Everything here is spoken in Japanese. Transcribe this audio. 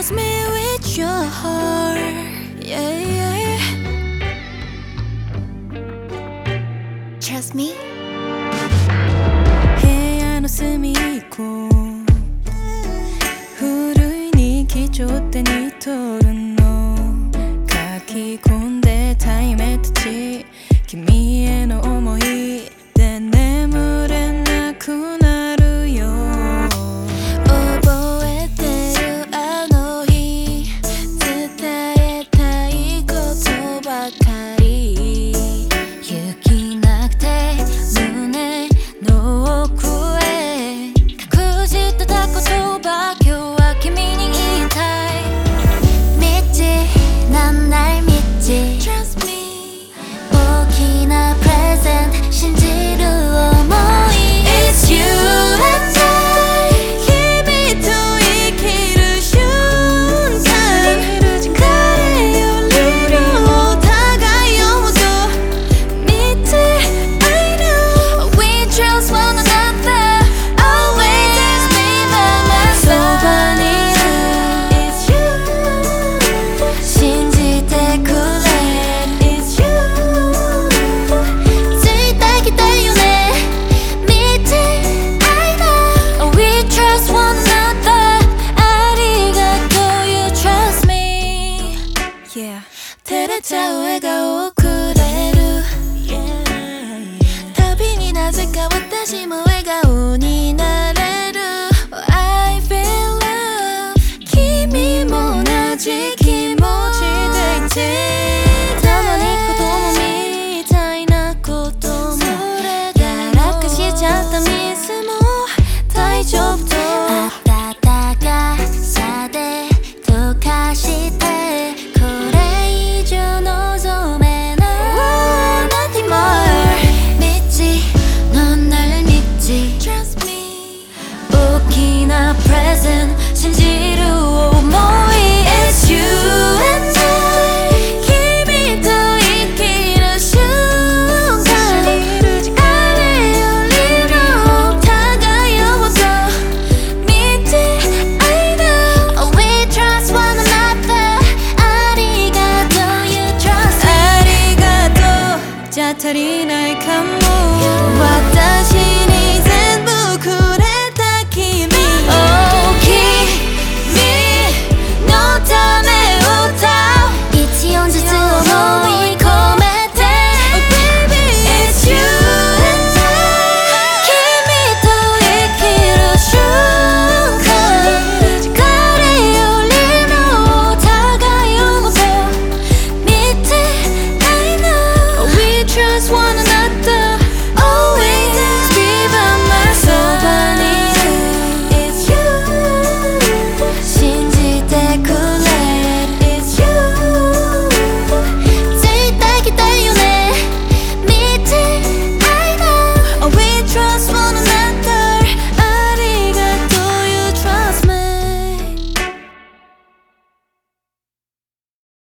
trust me with your heart, yeah, yeah. Trust me. 部屋の隅っこ古い日記帳手に取るの書き込んでた夢たち君への思いで眠れなくなるよ覚えてるあの日伝えたいことばかり勇気なくて胸の奥へ隠してた言葉今日は君に言いたい道なんない道 Trust me 大きなプレゼント信じる想い It's you and I 君と生きる瞬間誰よりも互いをもっと見て I know we trust one another always be by my side そばにいる It's you 信じてくれ It's you ついてきてよね見て I know we trust one another ありがとう You trust me Yeah 照れちゃう笑顔をくれる旅になぜか私も笑顔になれる I feel love 君も同じ気持ちでいてたまに子供みたいなこともやらかしちゃったミスも大丈夫と温かさで溶かしてこれ以上望めない Nothing more 道のない道 Trust me 大きなプレゼント信じる想い It's you and I 君と生きる瞬間誰よりも互いをもっと見て I know we trust one another ありがとう You trust me ありがとうじゃ足りないかも